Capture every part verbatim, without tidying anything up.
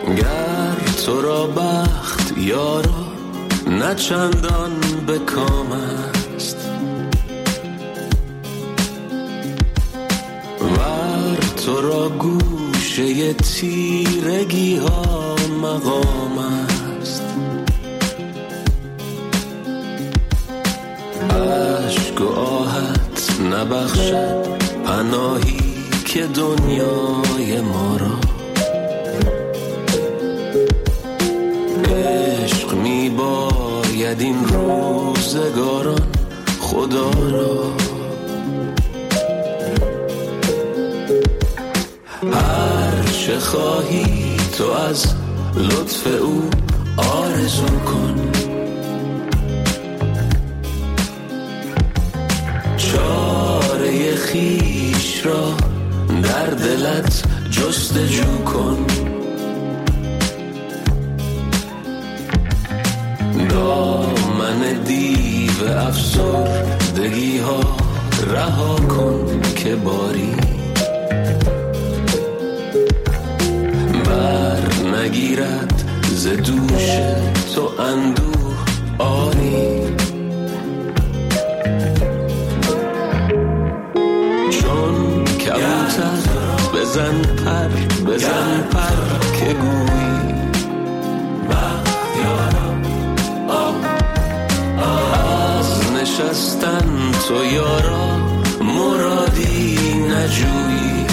گر تو را بخت یارا نه چندان به کام است، ور تو را گوشه تیرگی ها مقام است. عشق و آهت نبخشد پناهی که دنیای ما را، عشق می باید این روزگاران خدا را. هر چه خواهی تو از لطف او آرزو کن، چاره خویش را در دلت جستجو کن. دامن دیو افسردگی ها رها کن که باری بر نگیرد ز دوش تو اندوه آری. چون کبوتر بزن پر بزن پر که گویی از نشستن تو یارا مرادی نجویی.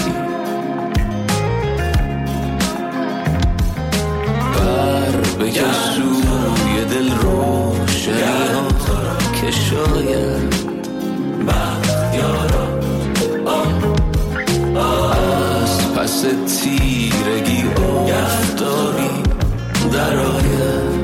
بر بکش سوی دل روشنی ها که شاید بختیارا از پس تیرگی آفتابی در آید.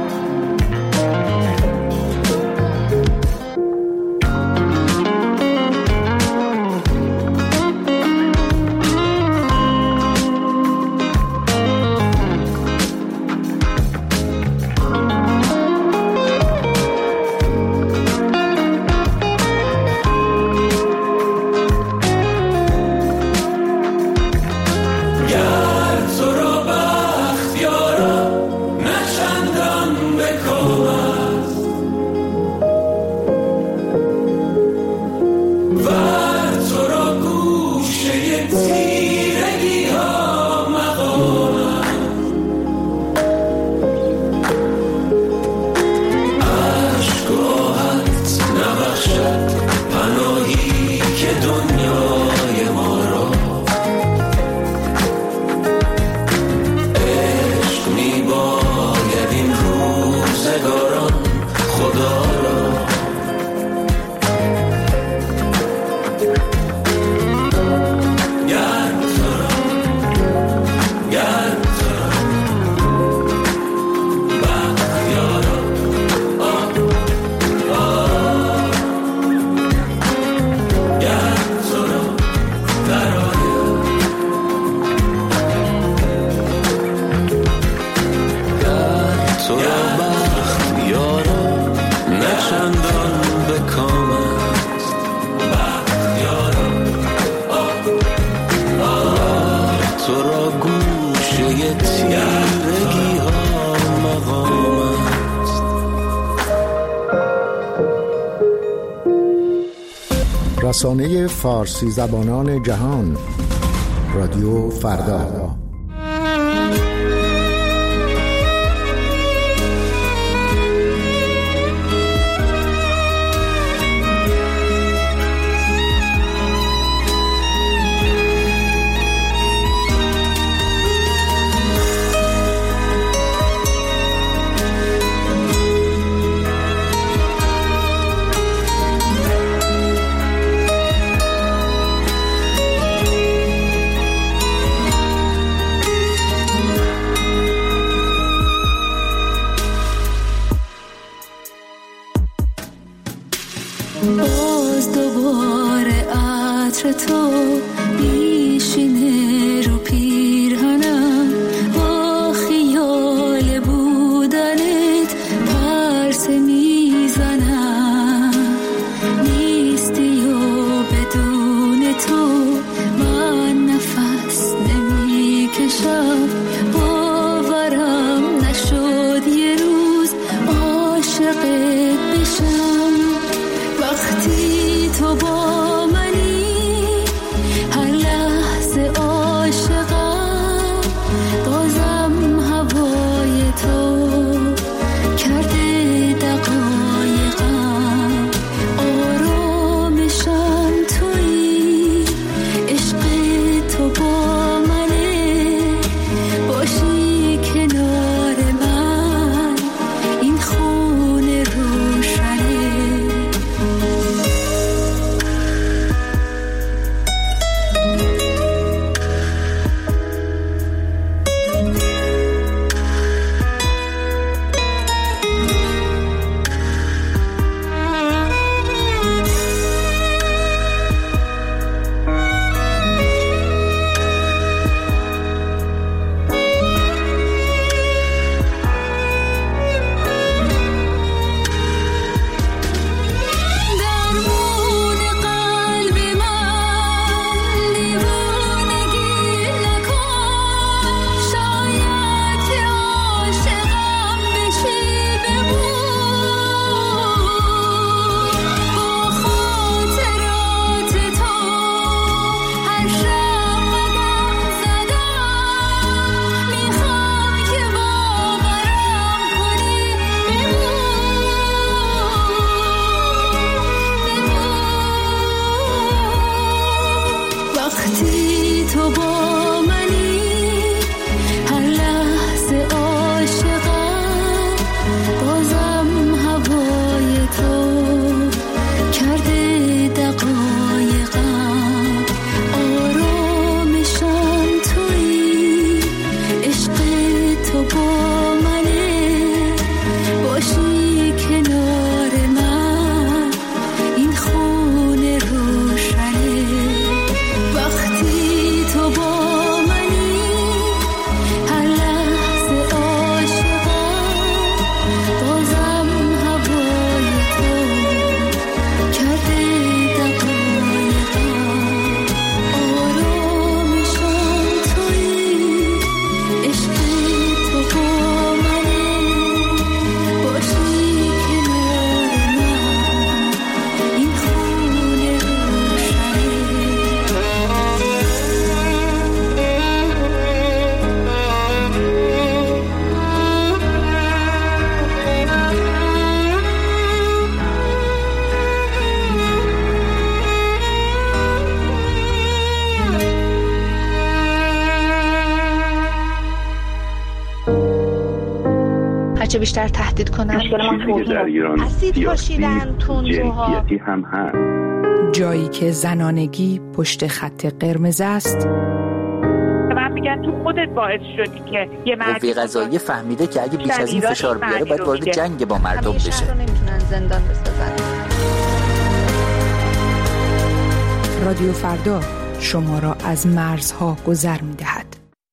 رسانه فارسی زبانان جهان، رادیو فردا. باز دوباره عطر تو میشینه رو پیرهنم، با خیال بودنت پرسه میزنم. نیستی و بدون تو من نفس نمیکشم، باور هرچه بیشتر تهدید کنن. مشکل ما توهین اسید پاشیدن، تندروها، جنسیتی هم هست. جایی که زنانگی پشت خط قرمز است. من میگن تو خودت باعث شدی که یه مردی قضایی فهمیده که اگه بیش از این فشار بیاره باید وارد جنگ با مردم بشه. شهر رو نمیتونن زندان بسازن. رادیو فردا شما را از مرزها گذر می‌دهد.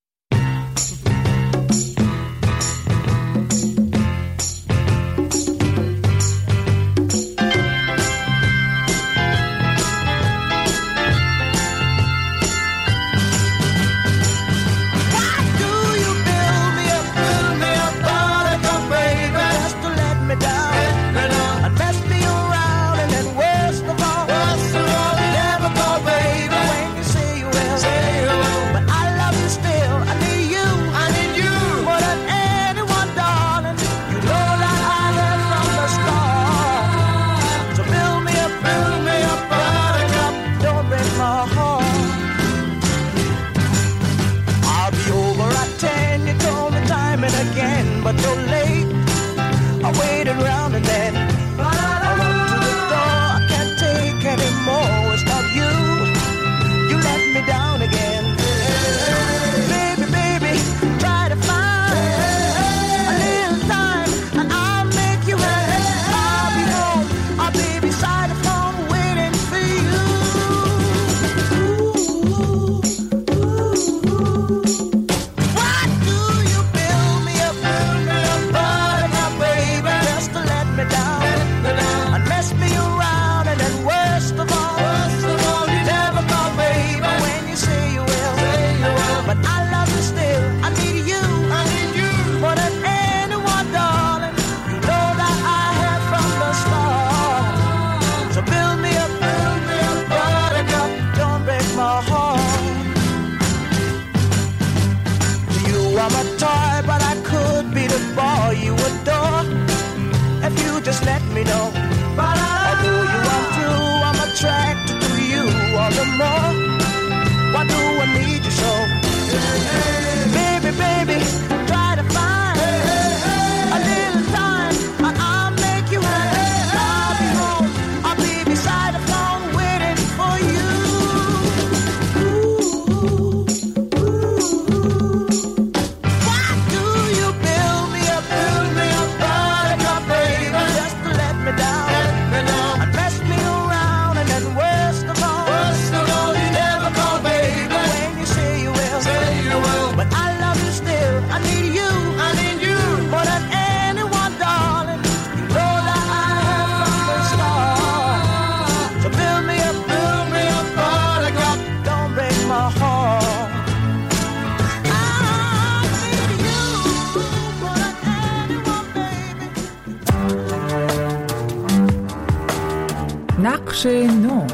نقش نو.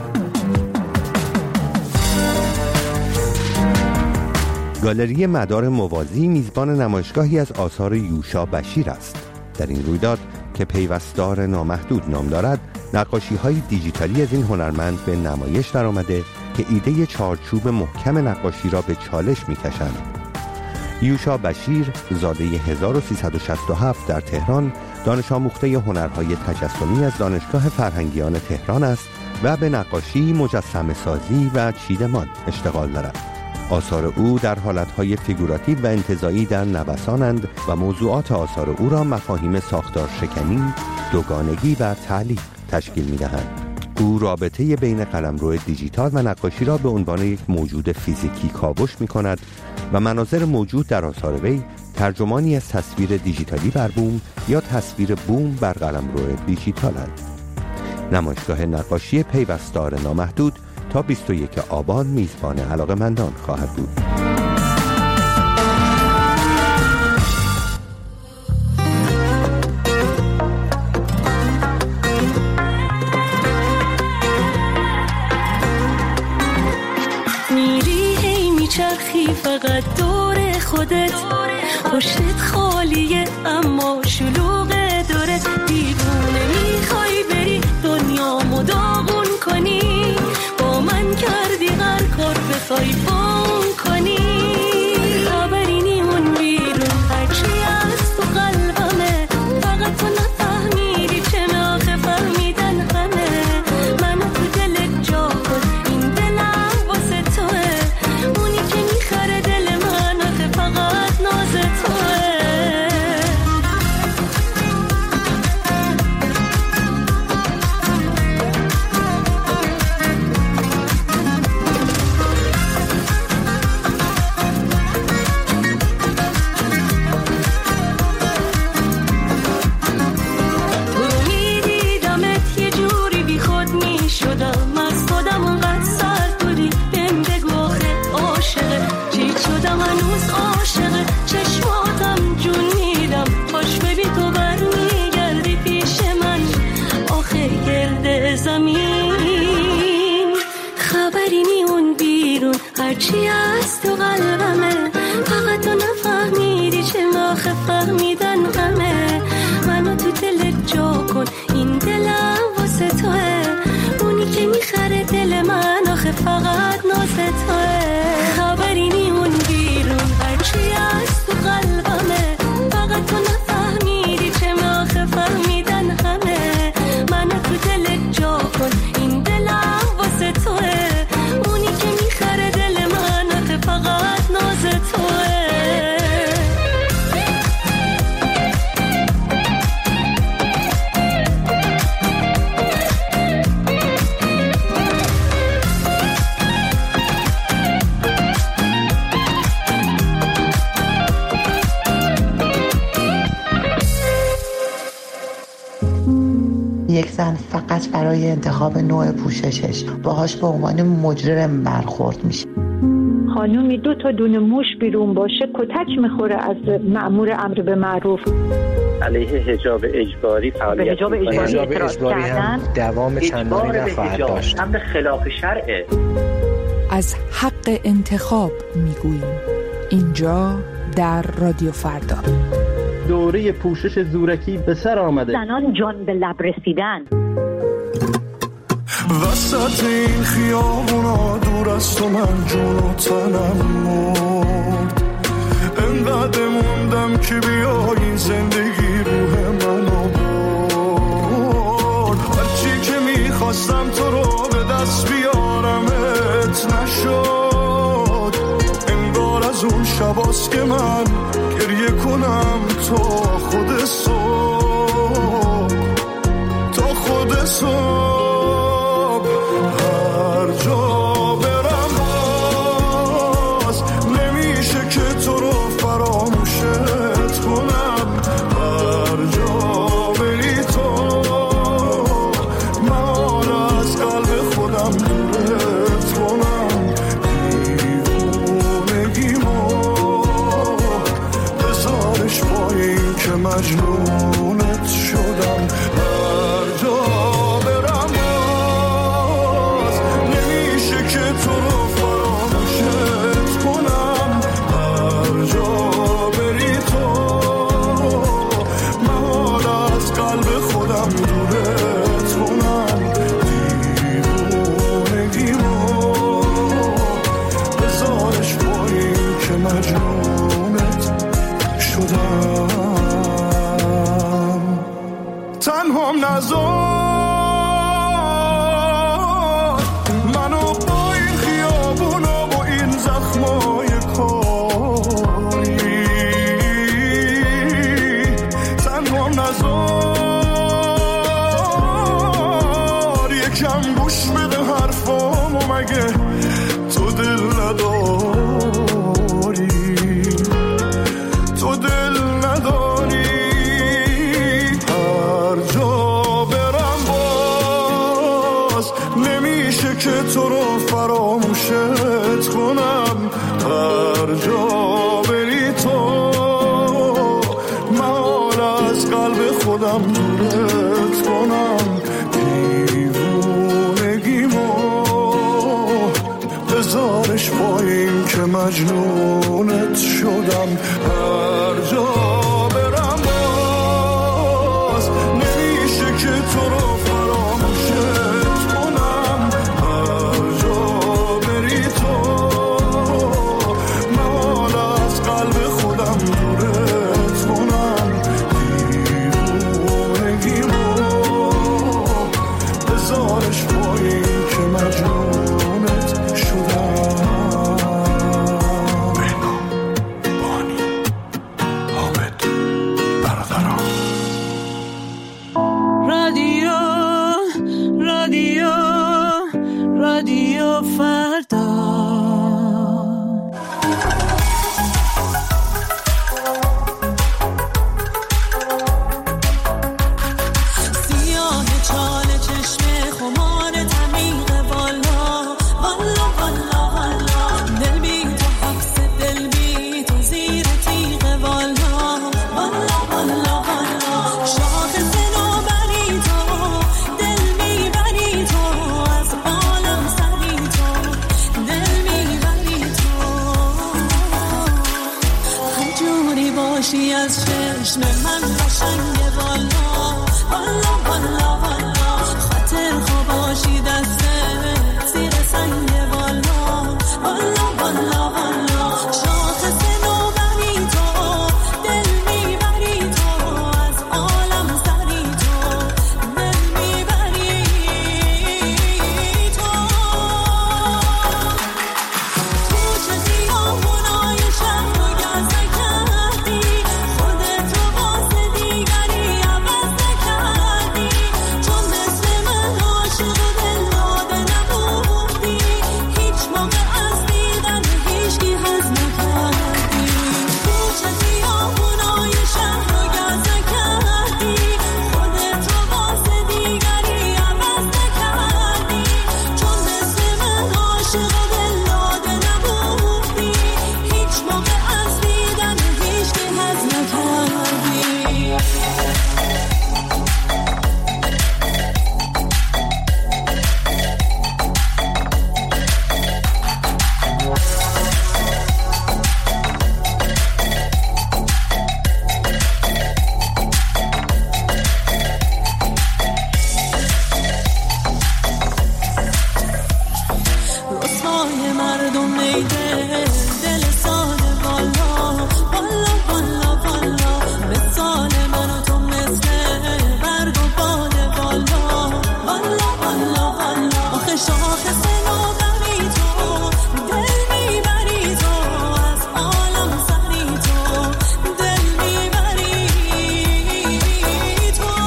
گالری مدار موازی میزبان نمایشگاهی از آثار یوشا بشیر است. در این رویداد که پیوستار نامحدود نام دارد، نقاشی‌های دیجیتالی از این هنرمند به نمایش درآمده که ایده چارچوب محکم نقاشی را به چالش می‌کشند. یوشا بشیر زاده هزار و سیصد و شصت و هفت در تهران، دانش آموخته هنرهای تجسمی از دانشگاه فرهنگیان تهران است و به نقاشی، مجسمه سازی و چیدمان اشتغال دارد. آثار او در حالتهای فیگوراتیو و انتزاعی در نوسانند و موضوعات آثار او را مفاهیم ساختار شکنی، دوگانگی و تعلیق تشکیل می‌دهند. او رابطه بین قلمرو دیجیتال و نقاشی را به عنوان یک موجود فیزیکی کاوش می‌کند و مناظر موجود در آثار وی ترجمانی از تصویر دیجیتالی بر بوم یا تصویر بوم بر قلمرو دیجیتالند. نمایشگاه نقاشی پیوستار نامحدود تا بیست و یکم آبان میزبان علاقه‌مندان خواهد بود. میری هی میچرخی فقط دور خودت، پشتت خالیه اما شلوغه دورت، دیوونه میخوای بری دنیامو داغون کنی، با من کردی هر کار بخوای بام کنی، خبری نیمون بیرون هرچی از تو قلبمه، زمین. خبری میون بیرون هرچی از تو قلبمه، فقط تو نفهمیدی چه آخه فهمیدن غمه. منو تو دلت جا کن، این دلم واسه توه، اونی که میخره دل من آخه فقط ناز توه. خبری میون بیرون هرچی از تو قلبمه، فقط تو نفهمیدی چه آخه فهمیدن همه. منو تو دلت جا کن، این دلم واسه توه، اونی که میخره دل من آخه فقط ناز توه. یک زن فقط برای انتخاب نوع پوششش باهاش به عنوان مجرم برخورد میشه. خانومی دو تا دونه موش بیرون باشه کتک میخوره از مأمور امر به معروف. علیه حجاب اجباری فعالیت حجاب اجباری, حجاب اجباری هم دوام چندانی نخواهد داشت. امر خلاف شرعه. از حق انتخاب میگوییم اینجا در رادیو فردا. دوره پوشش زورکی به سر آمده. زنان جان به لب رسیدن. وسط این خیابونا دور از تو من جون و تنم مرد، انقدر موندم که بیایی زندگی روح منو برد. هرچی که میخواستم تو رو به دست بیارمت نشد، انگار از اون شباست که من گریه کنم تا خود صبح، تا خود صبح. هر جا برم باز نمیشه که تو رو فراموشت کنم. هر جا بری تو من از قلب خودم دورت کنم. دیوونگیمو بذارش پایین که مجنونت شدم. هر جا برم باز نمیشه که تو رو فراموشت کنم. هر جا بری تو من از قلب خودم دورت کنم. دیوونگیمو بذارش پایین که مجنونت شدم. تنهام نذار منو با این خیابونا و این زخمای کاری. تنهام نذار یکم گوش بده حرفامو، مگه تو دل نداری؟ تو دل نداری؟ هر جا برم باز نمیشه که تو رو فراموشت کنم. هر جا بری تو من از قلب خودم دورت کنم. دیوونگیمو بذارش پایین که مجنونت شدم. هر جا برم باز نمیشه که تو رو فراموشت کنم. هر جا بری تو من از قلب خودم دورت کنم. دیوونگیمو بذارش پایین که مجنونت شدم. رادیو باشی از چشم من قشنگه والا والا والا والا خاطر خواب باشی دست زیر سنگه والا والا والا والا شاخص نوبری تو دل میبری تو از عالم سری تو دل میبری تو تو چه خیابونای شهر رو گزه کردی خودت رو واسه دیگری عوض نکردی چون مثل من عاشق و دل داده نبودی هیچ موقع از دیدن هیچکی حظ نکردی تو چه خیابونای شهر رو گزه کردی خودت رو واسه دیگری عوض نکردی چون مثل من عاشق و دل داده نبودی هیچ موقع از دیدن هیچکی حظ نکردی رسوای مردم میده دل ساده والا والا والا والا مثال من و تو مثل برگ و باده والا والا والا والا آخه شاخص نوبری تو دل میبری تو از عالم سری تو دل میبری تو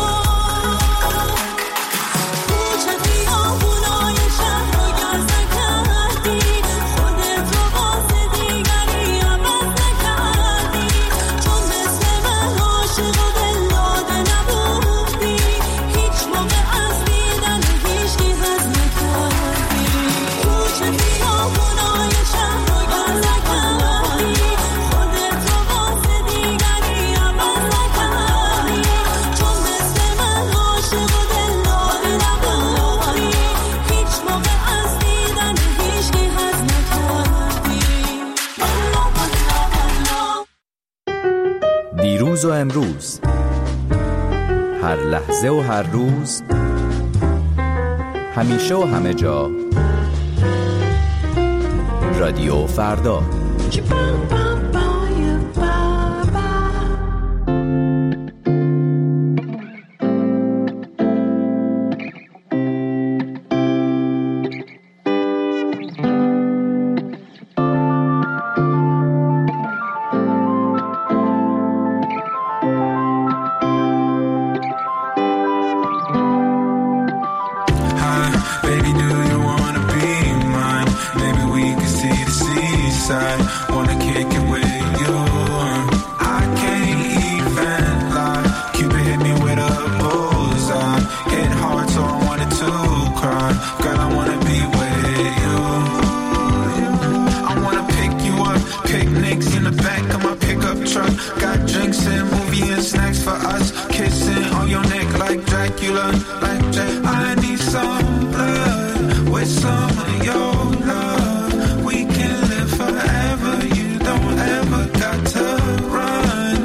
تو چه خیابونای شهر رو گزه کردی خودت رو واسه دیگری عوض نکردی چون مثل من عاشق و دل داده نبودی هیچ موقع از دیدن هیچکی حظ نکردی تو چه خیابونای شهر رو گزه کردی خودت رو واسه دیگری عوض نکردی چون مثل من عاشق و دل داده نبودی هیچ موقع از دیدن هیچکی حظ نکردی والا والا والا دیروز و امروز، هر لحظه و هر روز، همیشه و همه جا، رادیو فردا. Baby, do you wanna be mine? Maybe we can see the seaside. Wanna kick it with you. I can't even lie. Cupid hit me with a bullseye. Hit hard, so I wanted to cry. Girl, I wanna be with you. I wanna pick you up. Picnics in the back of my pickup truck. Got drinks and movie and snacks for us. Kissing on your neck like Dracula. Like Jack. I need some blood with some of your love. We can live forever. You don't ever got to run.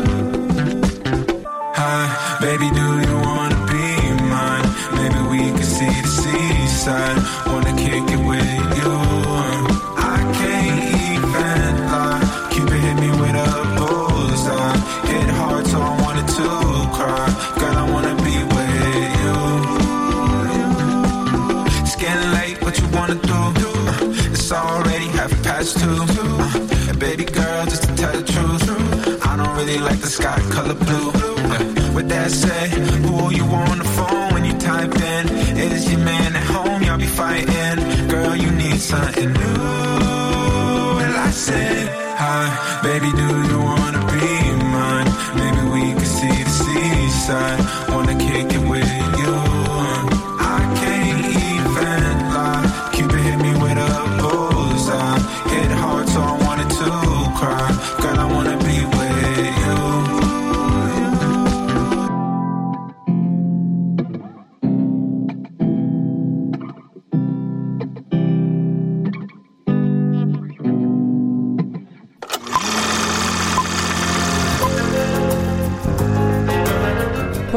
Hi, baby, do you wanna be mine? Maybe we can see the seaside. Wanna kick it with you. I can't even lie. Cupid hit me with a bullseye. Hit hard, so I wanted to cry. Girl, I wanna be with you. It's getting late, what you wanna do? Uh, it's already half past two. Uh, and baby girl, just to tell the truth, I don't really like the sky color blue. Uh, with that said, who are you on the phone when you type in? Is your man at home? Y'all be fighting. Girl, you need something new. And I said, hi, baby, do you wanna be mine? Maybe we can see the seaside. Wanna kick it with you. I can't even lie. Cupid hit me with a bullseye. Hit hard, so I wanted to cry. Girl, I wanna be with you.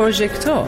پروژکتور.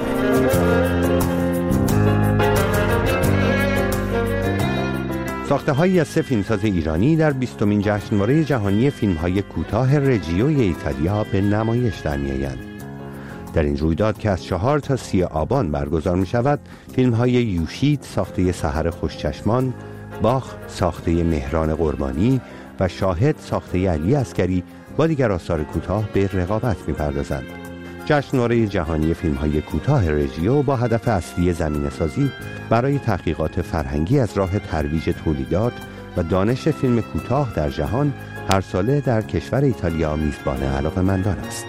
ساخته‌هایی از سه فیلمساز ایرانی در بیستمین جشنواره جهانی فیلم‌های کوتاه رجیوی ایتالیا به نمایش در می‌آیند. در این رویداد که از چهار تا سی آبان برگزار می‌شود، فیلم‌های یوشید ساخته سحر خوشچشمان، باخ ساخته مهران قربانی و شاهد ساخته علی عسکری با دیگر آثار کوتاه به رقابت می‌پردازند. جشنواره جهانی فیلم‌های کوتاه رژیو با هدف اصلی زمینه‌سازی برای تحقیقات فرهنگی از راه ترویج تولیدات و دانش فیلم کوتاه در جهان هر ساله در کشور ایتالیا میزبان علاقه‌مندان است.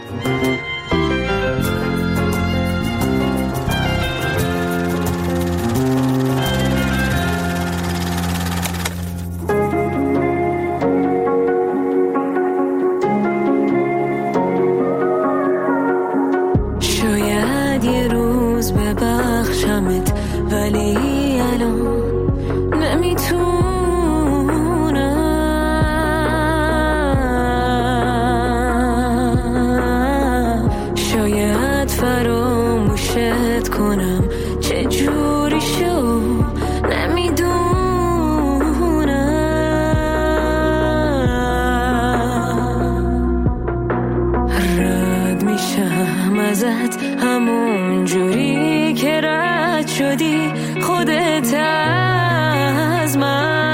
همون جوری که رد شدی خودت از من.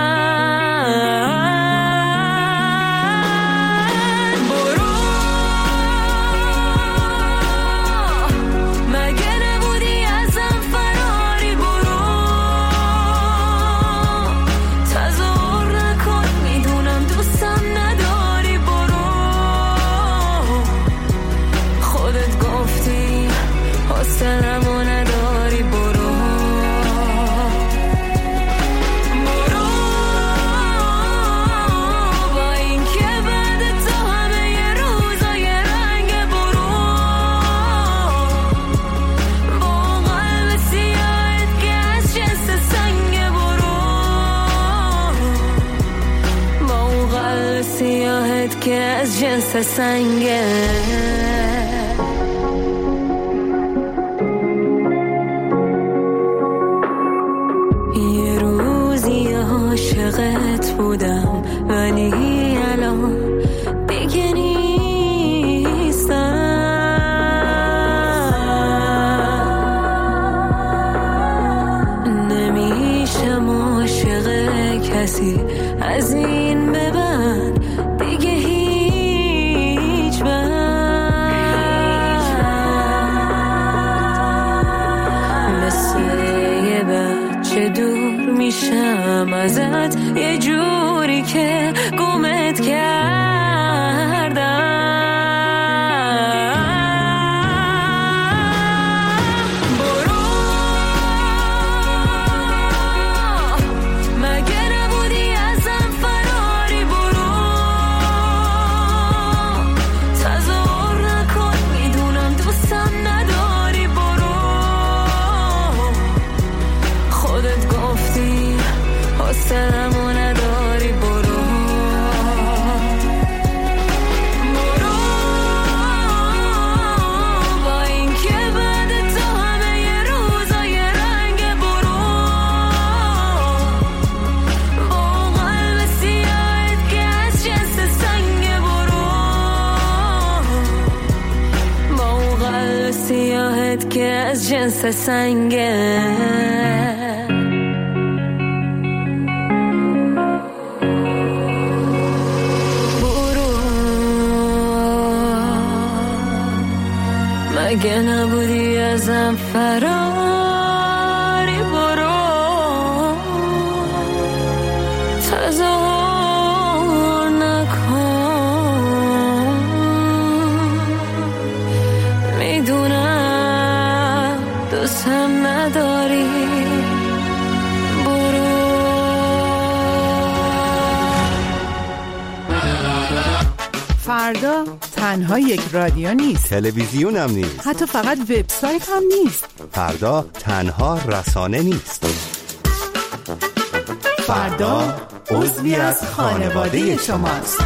برو مگه نبودی ازم فراری، برو تظاهر نکن میدونم دوستم نداری، برو خودت گفتی حوصله‌مو نداری، برو برو با این که بعد تو همه ی روزای رنگ، برو با قلب سیاهت که از جنس سنگ، برو با اون قلب سیاهت که از جنس سنگه. عاشقت بودم ولی الان دیگه نیستم. نمیشم عاشق کسی از این به بعد دیگه هیچ وقت. مثل یه بچه دور میشم ازت یه جوری که گمت کردم. برو مگه نبودی ازم فراری، برو تظاهر نکن میدونم دوستم نداری، برو خودت گفتی حوصله‌مو نداری، برو برو با این که بعد تو همه ی روزای رنگ، برو با قلب سیاهت که از جنس سنگ، برو با اون قلب سیاهت که از جنس سنگه. مگه نبودی ازم فراری، برو تظاهر نکن میدونم دوستم نداری، برو. فردا تنها یک رادیو نیست، تلویزیون هم نیست، حتی فقط وبسایت هم نیست. فردا تنها رسانه نیست. فردا عضوی از خانواده شماست.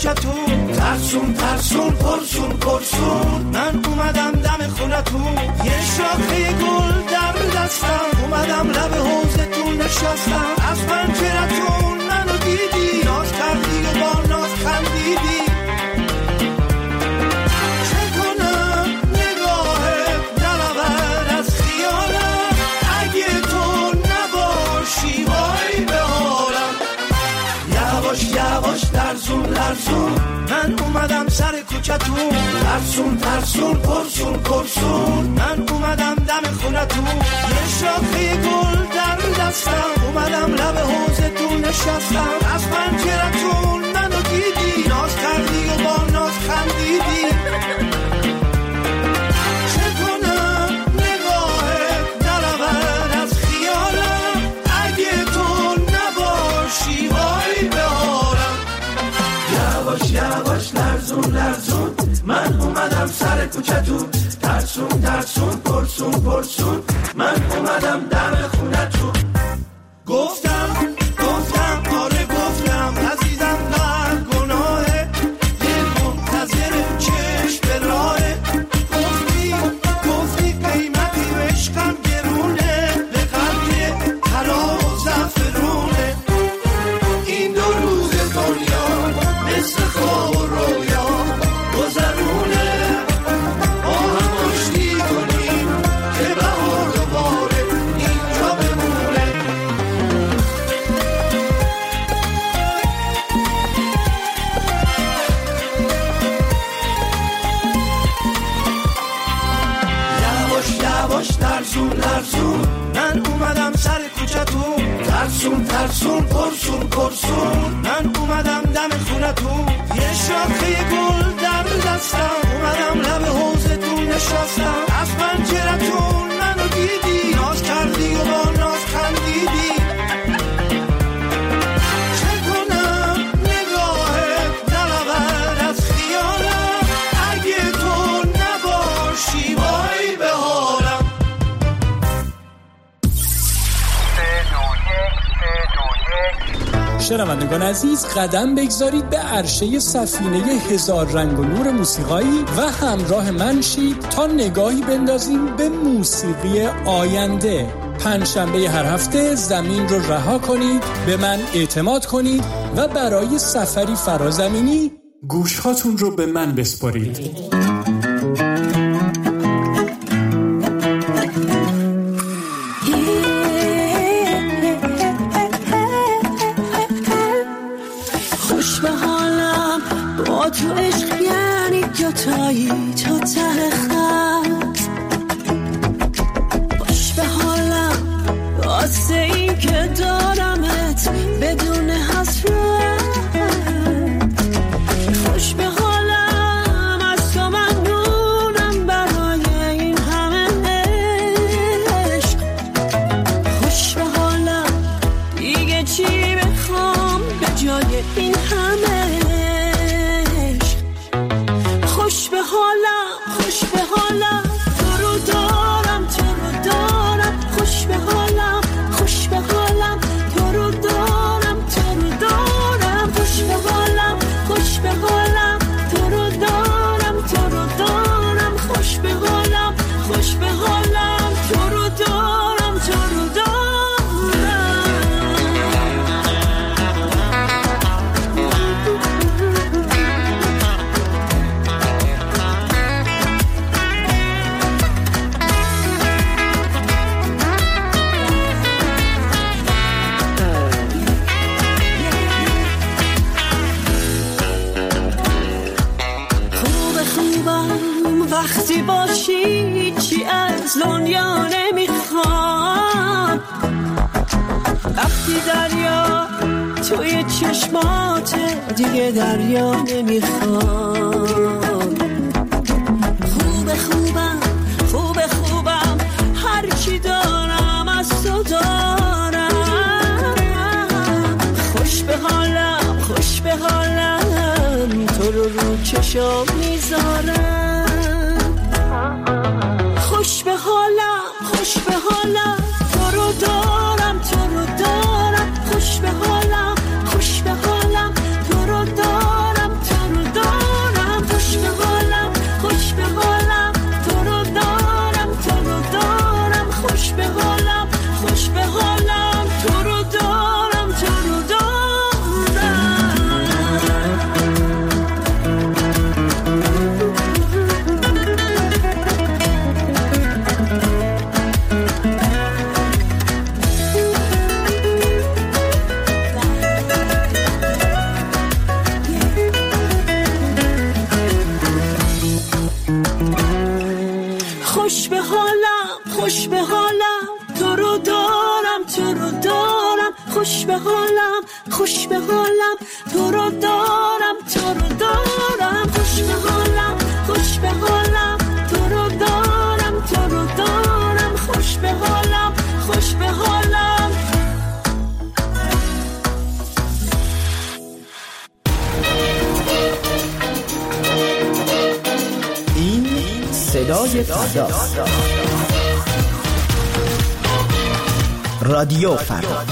کوچتون، ترسون ترسون پرسون پرسون، من اومدم دم خونتون، یه شاخه گل در دستم، اومدم لب حوضتون نشستم، از پنجرتون منو دیدی، ناز کردی و با ناز خندیدی. چه کنم نگاهت دلور از خیالم، اگه تو نباشی وای به حالم. یواش یواش لرزون لرزون، من اومدم سر کوچتون، ترسون ترسون پرسون پرسون، من اومدم دم خونتون، یه شاخه گل در دستم، اومدم لب حوضتون نشستم، از پنجرتون منو دیدی، ناز کردی و با ناز خندیدی. چه کنم نگاهت دلور از خیالم، اگه تو نباشی وای به حالم. یواش یواش لرزون لرزون، من اومدم سر کوچتون، ترسون ترسون پرسون پرسون، من اومدم دم خونتون. گفتم گفتم آره گفتم، عزیزم نه گناهه، دل منتظر چشم به راهه. گفتی گفتی قیمتی و عشقم گرونه، به قلبی طلا و زعفرونه. این دو روز دنیا مثل خواب و رویا گذرونه، با هم آشتی کنیم که بهار دوباره اینجا بمونه. یواش یواش لرزون لرزون، من اومدم سر کوچتون، ترسون ترسون پرسون پرسون، من اومدم دم خونتون، یه شاخه گل در دستم، اومدم لب حوضتون نشستم، از پنجرتون منو دیدی، ناز کردی و با ناز خندیدی. چه کنم نگاهت دلور از خیالم، اگه تو نباشی وای به حالم. شنوندگان عزیز، قدم بگذارید به عرشه سفینه هزار رنگ و نور موسیقایی و همراه من شید تا نگاهی بندازیم به موسیقی آینده. پنجشنبه هر هفته زمین رو رها کنید، به من اعتماد کنید و برای سفری فرازمینی گوشهاتون رو به من بسپارید. تو عشق یعنی دوتایی تو ته خط، باش به حالم واسه این که دارمت بدون حسرت، خوش به حالم از تو ممنونم برای این همه عشق، خوش به حالم دیگه چی بخوام به جای این همه. خوش به حالم خوش به حالم، تو رو دارم تو رو دارم، خوش به حالم خوش به حالم، تو رو دارم تو رو دارم، خوش به حالم خوش به حالم، تو رو دارم تو رو دارم، خوش به حالم خوش به حالم، تو رو دارم تو رو دارم. وقتی باشی چی از دنیا نمیخوام، وقتی دریا توی چشمات دیگه دریا نمیخوام. خوب خوبم خوب خوبم، هرچی دارم از تو دارم، خوش به حالم خوش به حالم، تو رو رو چشام میذارم. خوش به حالم خوش به حالم، تو رو دارم تو رو دارم، خوش به حالم خوش به حالم، تو رو دارم تو خوش به حالم تو رو دارم تو رو دارم خوش به حالم خوش به حالم تو رو دارم تو رو دارم خوش به حالم خوش به حالم تو رو دارم تو رو دارم خوش به حالم خوش به حالم. این صدای فرداست. رادیو فردا.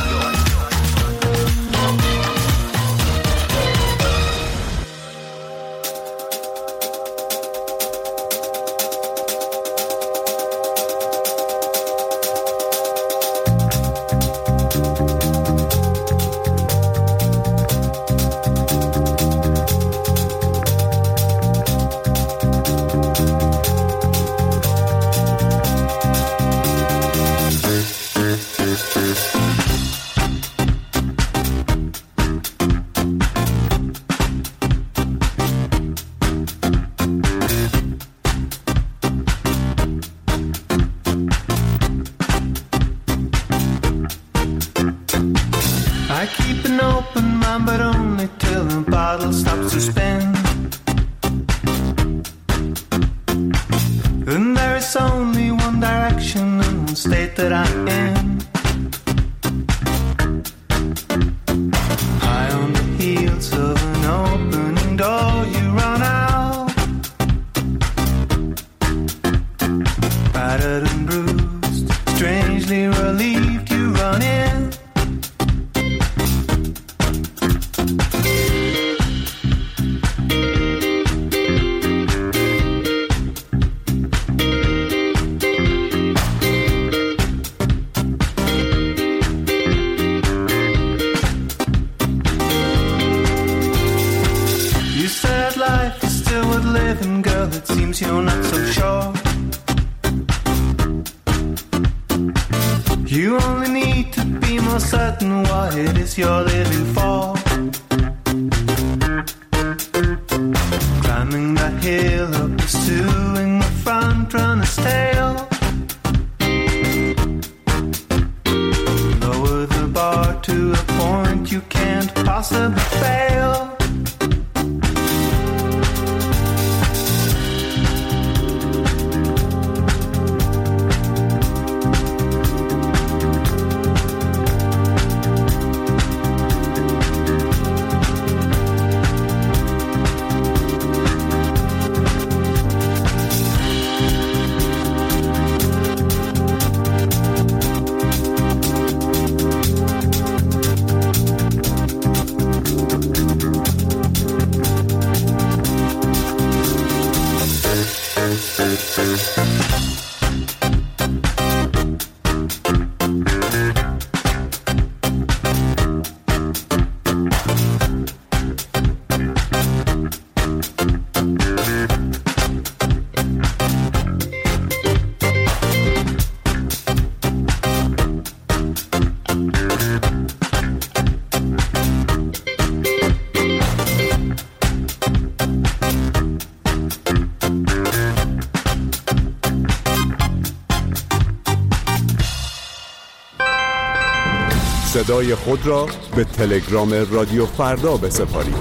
صدای خود را به تلگرام رادیو فردا بسپارید.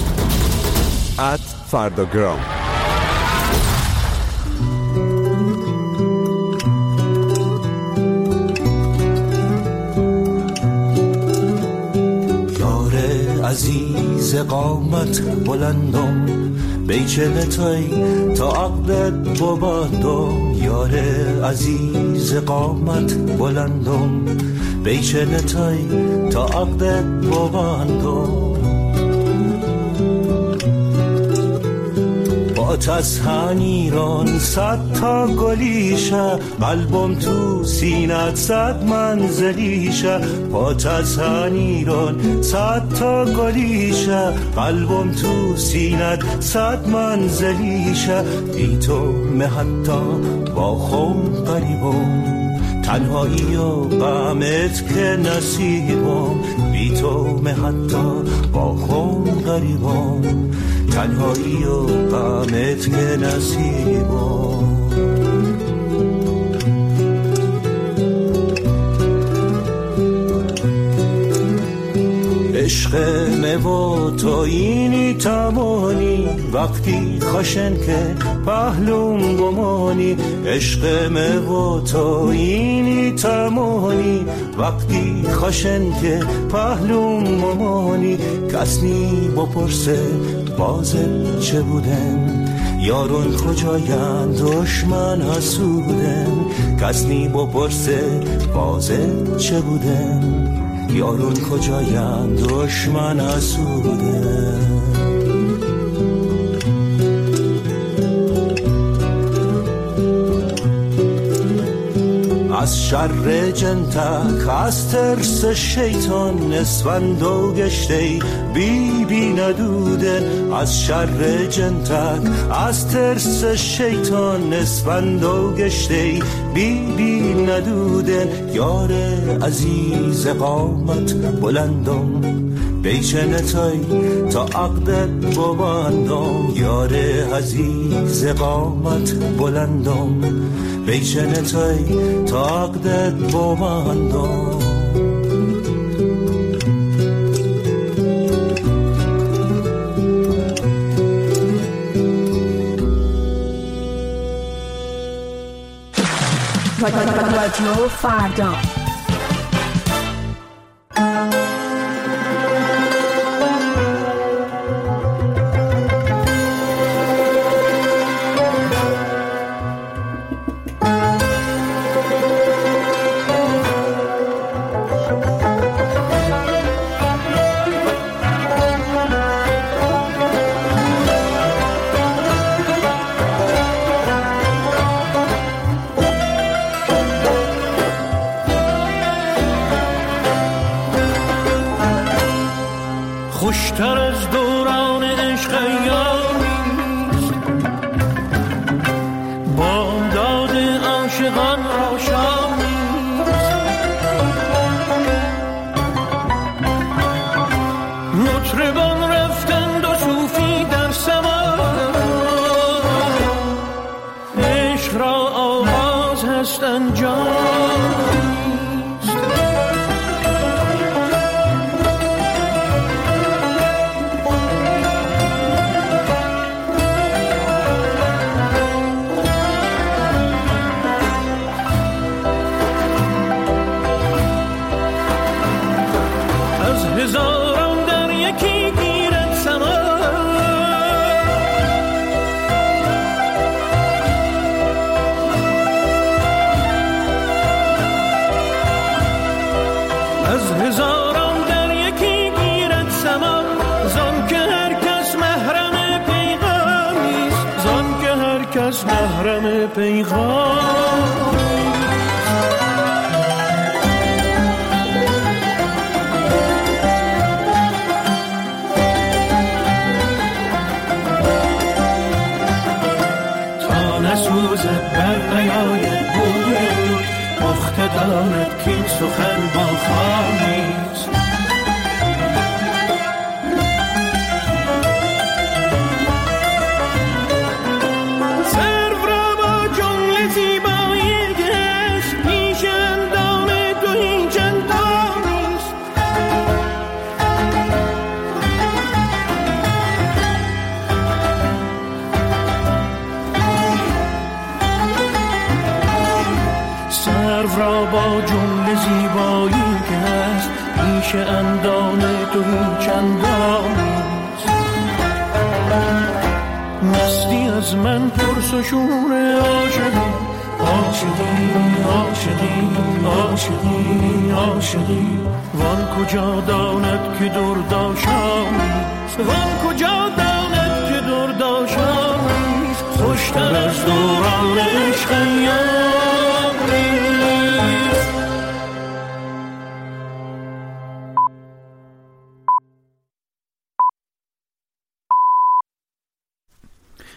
ات فرداگرام. یار عزیز قامت بلندم بیچه تای تا عقدت ببندم. یار عزیز قامت بلندم بیچه تای تا عقدت ببندم. با تسهنیران صد تا گلیشه قلبم تو سینت صد منزلیشه. با تسهنیران صد تا گلیشه قلبم تو سینت صد منزلیشه. بی تو مهتا با خون قریبم تنهایی و غمت که نصیبم. بی تو مهتا با خون قریبم تنهایی و غمت که نصیبم. عشق مو تو اینی تمانی وقتی خوشن که پهلوم بمانی عشق مو تو اینی تمانی وقتی خوشن که پهلوم بمانی کسنی بپرسه بازه چه بودن یارون کجاین دشمن حسودن کسنی بپرسه بازه چه بودن یارون کجاین دشمن حسودن از شر جنتک از ترس شیطان اسفند و گشته بی بی ندودن از شر جنتک از ترس شیطان اسفند و گشته بی بی ندودن یار عزیز قامت بلندم بیچنتای تا عقدت ببندم یار عزیز قامت بلندم بیچنتای تا عقدت ببندم رادیو فردا خوشتر از دوران عشق ایامیست بامداد عاشقان را شامیست مطربان رفتند و صوفی در سماع عشق را آغاز هست انجام هزاران در یکی گیرد سما از هزاران در یکی گیرد سما زان که هر کس محرم پیغامیست زان که هر کس محرم پیغامیست نسوزد بر قیای بوی مخته دارد که این سخن با خواهیست سرو را با جمله زیبایی گشت پیش اندام تو هیچ اندامیست سرو را با جمله زیبایی که هست پیش اندام تو هیچ اندامیست مستی از من پرس و شور عاشقی عاشقی عاشقی عاشقی عاشقی وان کجا داند که درداشامیست وان کجا داند که درداشامیست خوشتر از دوران